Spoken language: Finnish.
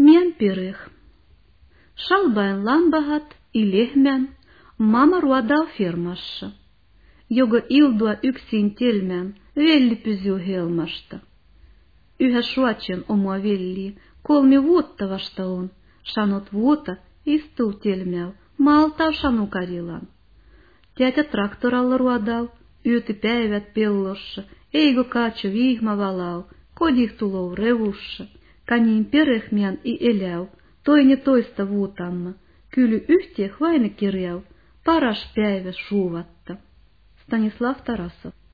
Mien pirih. Шалбайн ламбаhat и lehmän, mama ruodal firmassa. Jogo ildua yksin telmän, velli pysyy helmasta. Yhä suotsen omaa velliä, 3 vuotta vasta on, sanot vuota istuu telmäl, maltaa sanukarilan. Tätä traktoralla ruodal, yöti päivät pellossa, eigo katso vihma valau, kodihtulow revussa, kaniin perehmian i eläu, toinen toista vuotamma, kyly yhteen vaine kirjau, paras päivä suuvatta. Stanislav Tarasov.